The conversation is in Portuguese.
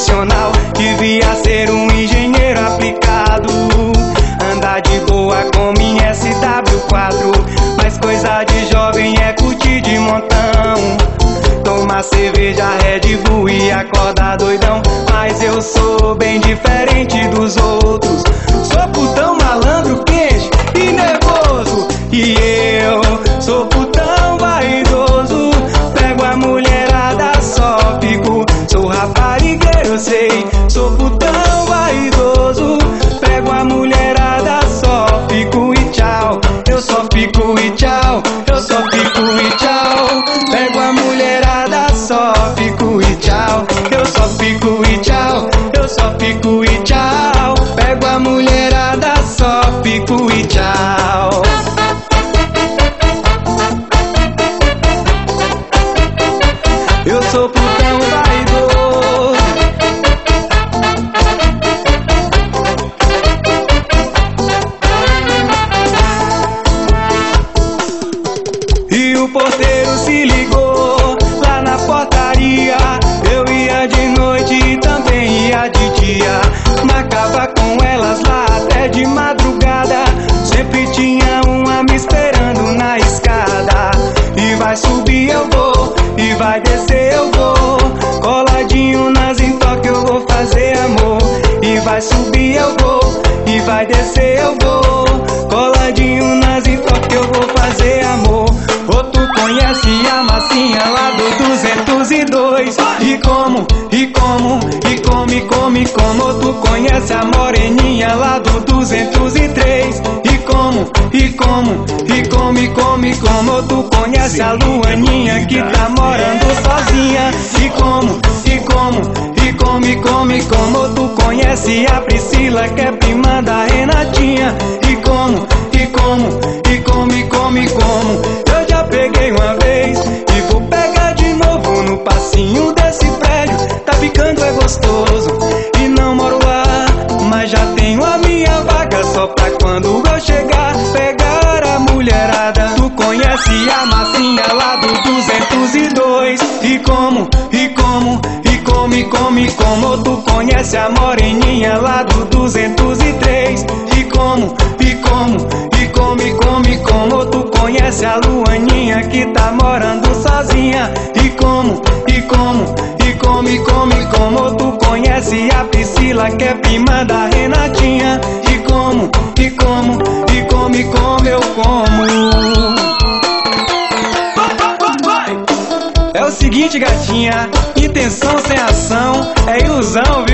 profissional, devia ser um engenheiro aplicado. Andar de boa com minha SW4, mas coisa de jovem é curtir de montão. Tomar cerveja, Red Bull e acordar doidão. Mas eu sou bem diferente dos outros. Sou putão, malandro, quente e nervoso. E eu sou putão vaidoso. Pego a mulherada, só fico. Sou raparigueiro, eu sei. Sou putão vaidoso. Pego a mulherada, só fico e tchau. Eu só fico e tchau. Eu só fico e tchau. Pego a mulherada, só fico e tchau. Eu só fico e tchau. Eu só fico e tchau. Pego a mulherada, só fico e tchau. Eu sou putão vaidoso. E o porteiro se ligou lá na portaria. Eu ia de noite e também ia de dia. Marcava com elas lá até de madrugada. Sempre tinha uma me esperando na escada. E vai subir eu vou, e vai descer eu vou. Coladinho nas entoques eu vou fazer amor. E vai subir eu vou, e vai descer eu vou. Coladinho nas entoques eu vou fazer amor. Ou tu conhece a massinha lá do 202. E como, e como, e como. Ou tu conhece a moreninha lá do 203. E como, e como, e como. Ou tu conhece a Luaninha que tá morando sozinha. E como, e como, e como. Ou tu conhece a Priscila que é prima da Renatinha. E como, e como, e como. Eu já peguei uma vez e vou pegar de novo no passinho desse prédio. Tá ficando é gostoso e não moro lá, mas já tenho a minha vaga só pra quando eu chegar pegar a mulherada. Tu conhece a massinha lá do 202. E como, e como, e como. Tu conhece a moreninha lá do 203. E como, e como, e como. Tu conhece a Luaninha que tá morando sozinha. E como, e como, e como. Tu conhece a Priscila que é prima da Renatinha. E como, e como, e como eu como. É o seguinte, gatinha, intenção sem ação é ilusão, viu?